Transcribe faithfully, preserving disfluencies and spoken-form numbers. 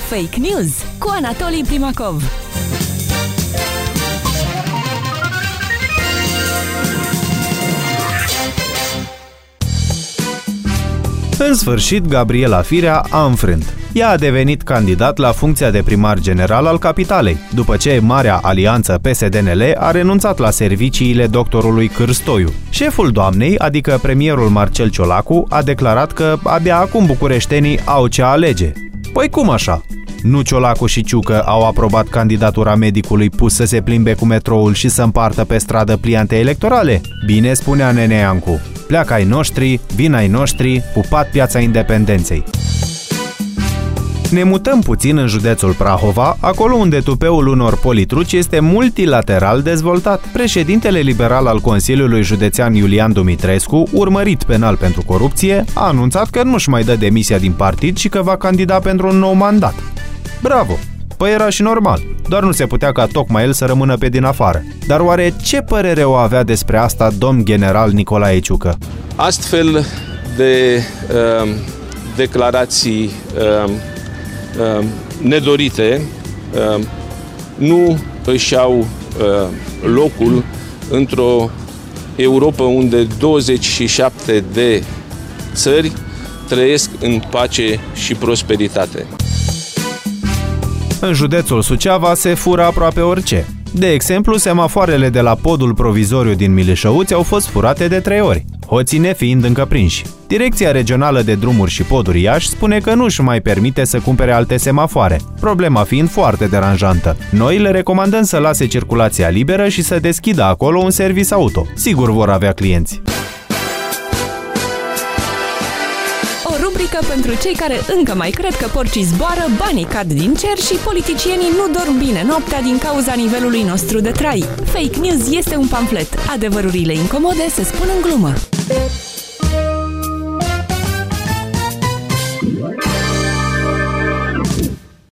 Fake News cu Anatolii Primacov. În sfârșit, Gabriela Firea a înfrânt. Ea a devenit candidat la funcția de primar general al capitalei, după ce Marea Alianță P S D N L a renunțat la serviciile doctorului Cârstoiu. Șeful doamnei, adică premierul Marcel Ciolacu, a declarat că abia acum bucureștenii au ce alege. Păi cum așa? Nu Ciolacu și Ciucă au aprobat candidatura medicului pus să se plimbe cu metroul și să împartă pe stradă pliante electorale? Bine spunea Nene Iancu. Pleacă ai noștri, vin ai noștri, pupat Piața Independenței. Ne mutăm puțin în județul Prahova, acolo unde tupeul unor politruci este multilateral dezvoltat. Președintele liberal al Consiliului Județean Iulian Dumitrescu, urmărit penal pentru corupție, a anunțat că nu-și mai dă demisia din partid și că va candida pentru un nou mandat. Bravo! Păi era și normal, doar nu se putea ca tocmai el să rămână pe din afară. Dar oare ce părere o avea despre asta domn general Nicolae Ciucă? Astfel de uh, declarații uh, uh, nedorite uh, nu își au uh, locul într-o Europa unde douăzeci și șapte de țări trăiesc în pace și prosperitate. În județul Suceava se fură aproape orice. De exemplu, semafoarele de la podul provizoriu din Milișăuți au fost furate de trei ori, hoții nefiind încă prinși. Direcția regională de drumuri și poduri Iași spune că nu își mai permite să cumpere alte semafoare, problema fiind foarte deranjantă. Noi le recomandăm să lase circulația liberă și să deschidă acolo un serviciu auto. Sigur vor avea clienți. Rubrică pentru cei care încă mai cred că porcii zboară, banii cad din cer și politicienii nu dorm bine noaptea din cauza nivelului nostru de trai. Fake News este un pamflet. Adevărurile incomode se spun în glumă.